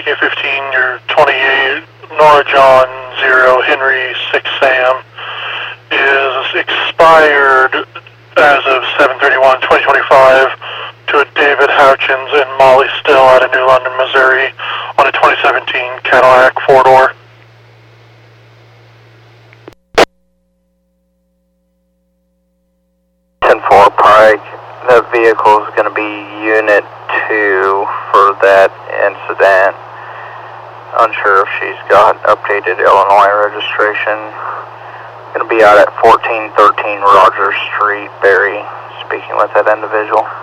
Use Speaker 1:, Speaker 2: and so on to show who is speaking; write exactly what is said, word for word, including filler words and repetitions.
Speaker 1: Whiskey fifteen, your twenty-eight, Nora John zero, Henry six Sam, is expired as of seven thirty-one twenty twenty-five to a David Houchins and Molly Still out of New London, Missouri on a twenty seventeen Cadillac four-door.
Speaker 2: ten four Pike, the vehicle is going to be Unit two for that incident. Unsure if she's got updated Illinois registration. Going to be out at fourteen thirteen Rogers Street, Barry, speaking with that individual.